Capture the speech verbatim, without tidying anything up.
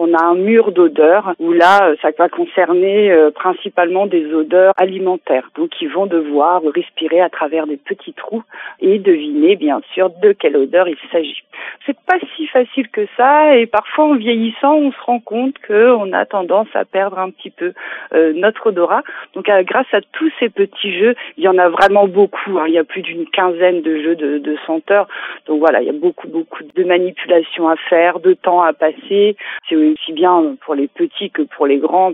on a un mur d'odeurs où là, ça va concerner euh, principalement des odeurs alimentaires. Donc, ils vont devoir respirer à travers des petits trous et deviner, bien sûr, de quelle odeur il s'agit. C'est pas si facile que ça et parfois, en vieillissant, on se rend compte qu'on a tendance à perdre un petit peu euh, notre odorat. Donc, euh, grâce à tous ces petits jeux, il y en a vraiment beaucoup. Hein. Il y a plus d'une quinzaine de jeux de, de senteurs. Donc voilà, il y a beaucoup, beaucoup de manipulations à faire, de temps à passer. C'est aussi bien pour les petits que pour les grands.